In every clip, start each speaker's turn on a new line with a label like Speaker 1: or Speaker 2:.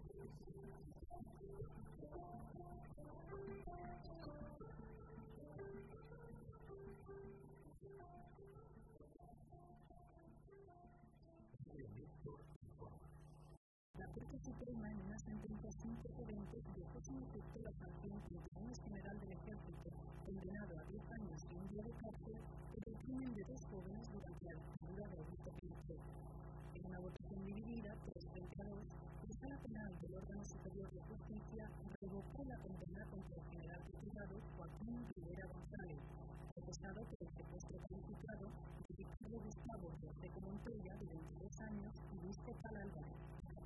Speaker 1: La Corte Suprema, en una sentencia sin precedentes, dejó sin efecto la sanción contra un exgeneral del Ejército, condenado a 10 años y un día de cárcel por el crimen de 2 jóvenes durante la dictadura de Augusto Pinochet. En una votación dividida, 3-2, la Sala Penal del órgano superior de justicia revocó la condena contra el general retirado Joaquín Rivera González, procesado por el secuestro calificado de Ricardo Gustavo Fonseca Montoya, de 22 años, y Luis Copal Álvarez.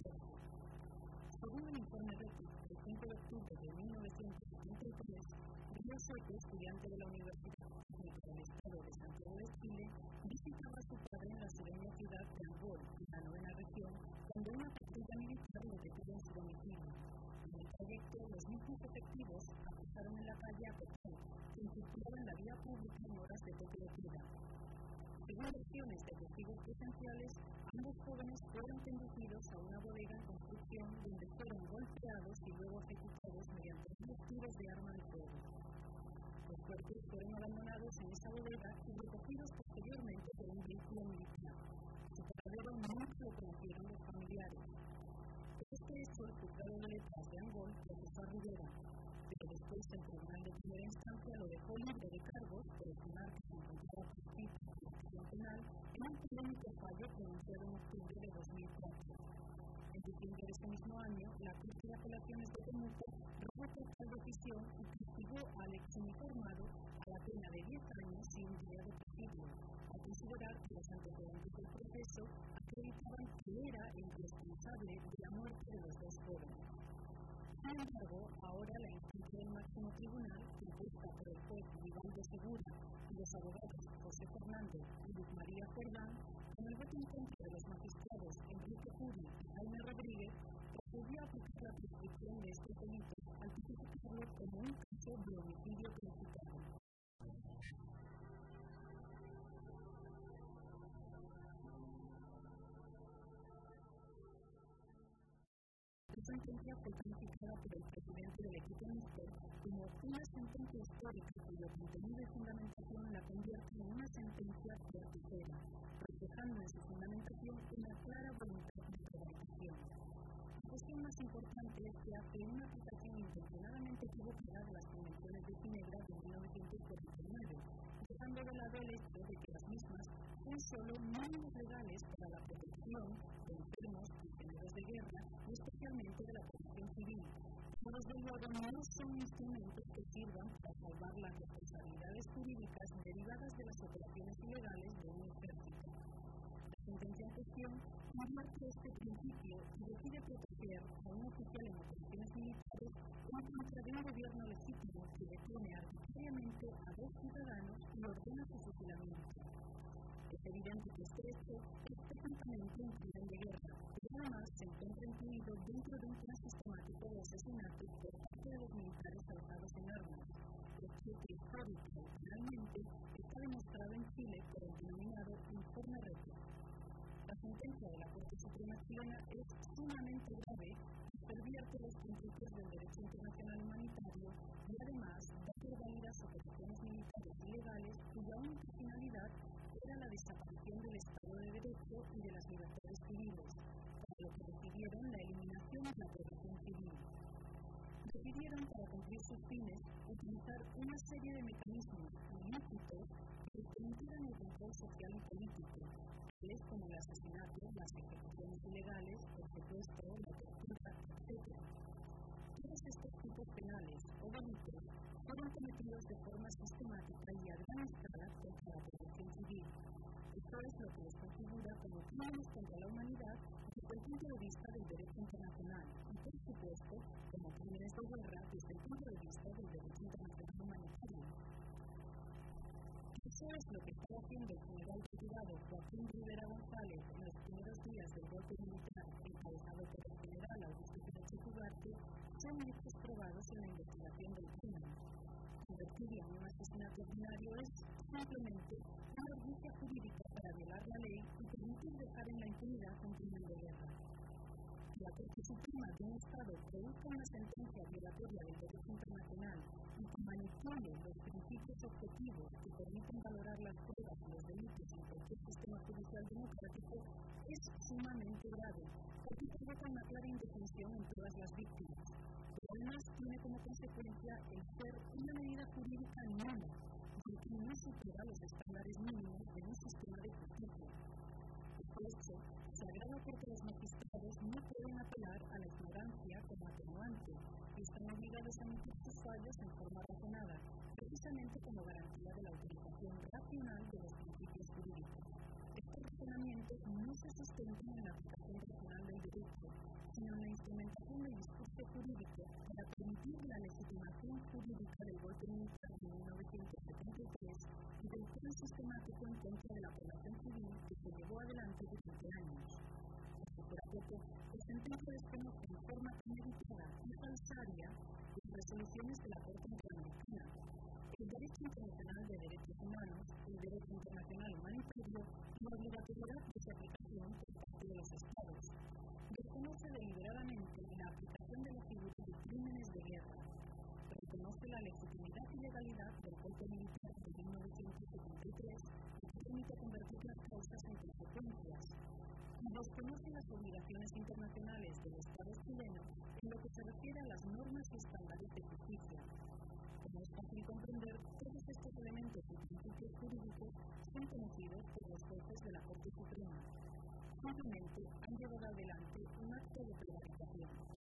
Speaker 1: Según el informe RECI, el 5 de octubre de 1973, Río Soto, estudiante de la Universidad Técnica del Estado de Santiago de Chile, visitaba a su padre en la sureña ciudad de Angol, en la 9ª región, cuando una patrulla militar lo detuvo en su domicilio. En el trayecto, los mismos efectivos acusaron en la calle a Copal, quien circulaba en la vía pública en horas de toque de queda. Según versiones de testigos presenciales, ambos jóvenes fueron conducidos a una bodega en construcción donde fueron golpeados y luego ejecutados mediante 2 tiros de arma de fuego. Los cuerpos fueron abandonados en esa bodega y recogidos posteriormente por un vehículo militar. Su paradero nunca lo conocieron los familiares. Por este hecho, el juzgado de letras de Angol procesó a Rivera, pero después el tribunal de primera instancia lo dejó libre de cargos por estimar que se encontraba prescrito por la acción penal en un polémico fallo pronunciado en octubre de 2004. En diciembre de ese mismo año, la Corte de Apelaciones de Temuco revocó tal decisión y castigó al exuniformado a la pena de 10 años y un día de presidio, al considerar que los antecedentes del proceso acreditaban que era el responsable de la muerte de los 2 jóvenes. Sin embargo, ahora la instancia del máximo tribunal, compuesta por el juez Vivaldo Segura y los abogados José Fernández y Luz María Jordán, con el voto en contra de los magistrados Enrique Curi y Jaime Rodríguez, procedió a aplicar la prescripción de este delito al tipificarlo como un caso de homicidio calificado. La sentencia fue calificada por el presidente del equipo mixto como una sentencia histórica cuyo contenido y fundamentación la convierte en una sentencia certera, reflejando en su fundamentación una clara voluntad de prevaricación. La cuestión más importante es que hace una aplicación intencionadamente equivocada de las convenciones de Ginebra de 1949, dejando de lado el hecho de que las mismas son solo mínimos legales para la protección de enfermos, prisioneros de guerra y especialmente de la protección civil. Pero desde luego no son instrumentos que sirvan para salvar las responsabilidades jurídicas derivadas de las operaciones ilegales de un ejército. La sentencia en cuestión invierte este principio y decide proteger a un oficial en operaciones militares en contra de un gobierno legítimo que detiene arbitrariamente a 2 ciudadanos y ordena su fusilamiento. Es evidente que este hecho es técnicamente un crimen de guerra, pero además se encuentra incluido dentro de un plan sistemático de asesinato por parte de los militares alzados en armas, hecho que histórico y finalmente está demostrado en Chile por el denominado Informe RECI. La sentencia de la Corte Suprema chilena es sumamente grave y pervierte los principios del derecho internacional humanitario y además da por válidas operaciones militares ilegales cuya única finalidad era la desaparición del Estado de Derecho y de las libertades civiles, para lo que decidieron la eliminación de la protección civil. Decidieron, para cumplir sus fines, utilizar una serie de mecanismos ilícitos que permitieran el control social y político, tales como el asesinato, las ejecuciones ilegales, el secuestro, la tortura, etc. Todos estos tipos penales o delitos fueron cometidos de forma sistemática y a gran escala contra la población civil. Esto es lo que los configura como crímenes contra la humanidad desde el punto de vista del derecho internacional y, por supuesto, como crímenes de guerra desde el punto de vista del derecho internacional humanitario. Eso es lo que está haciendo el general retirado Joaquín Rivera González en los primeros días del golpe militar encabezado por el general Augusto Pinochet Ugarte, son hechos probados en la investigación del crimen. Convertirlo en un asesinato ordinario es simplemente una argucia jurídica para violar la ley y permitir dejar en la impunidad un crimen de guerra. que la Corte Suprema de un Estado produzca una sentencia violatoria del derecho internacional y que manipule los principios objetivos que permiten valorar las pruebas y los delitos en cualquier sistema judicial democrático es sumamente grave, porque provoca una clara indefensión en todas las víctimas. Pero además tiene como consecuencia el ser una medida jurídica nula, que no supera los estándares mínimos de un sistema de justicia. Por eso, se agrava porque los magistrados no pueden apelar a la ignorancia como atenuante y están obligados a emitir sus fallos en forma razonada, precisamente como garantía de la utilización racional de los principios jurídicos. Estos razonamientos no se sustentan en la aplicación racional del derecho, sino en la instrumentación del discurso jurídico para permitir la legitimación jurídica del golpe militar de 1973 y del plan sistemático en contra de la población civil que se llevó adelante durante años. Por poco, el sentencia desconoce en forma premeditada y falsaria las resoluciones de la Corte Interamericana, el derecho internacional de derechos humanos, el derecho internacional humanitario y la obligatoriedad de su aplicación por parte de los Estados. Desconoce deliberadamente la aplicación de la figura de crímenes de guerra. Reconoce la legitimidad y legalidad del golpe militar de 1973 que permite convertir las causas en consecuencias. Y desconoce las obligaciones internacionales del Estado chileno en lo que se refiere a las normas y estándares de justicia. Como es fácil comprender, todos estos elementos y principios jurídicos son conocidos por los jueces de la Corte Suprema. Simplemente han llevado adelante un acto de prevaricación.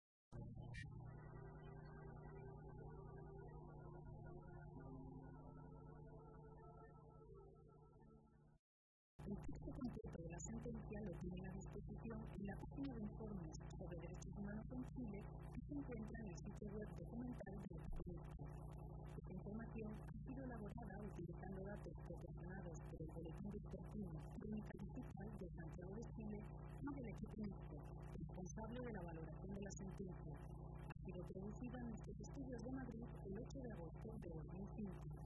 Speaker 1: El texto completo de la sentencia lo tienen a disposición en la página de informes sobre derechos humanos en Chile que se encuentra en el sitio web documental del Ejecutivo. Esta información ha sido elaborada utilizando datos proporcionados por el Boletín Vespertino Crónica Digital de Santiago de Chile y del Ejecutivo, responsable de la valoración de la sentencia. Ha sido producida en nuestros estudios de Madrid el 8 de agosto de 2005.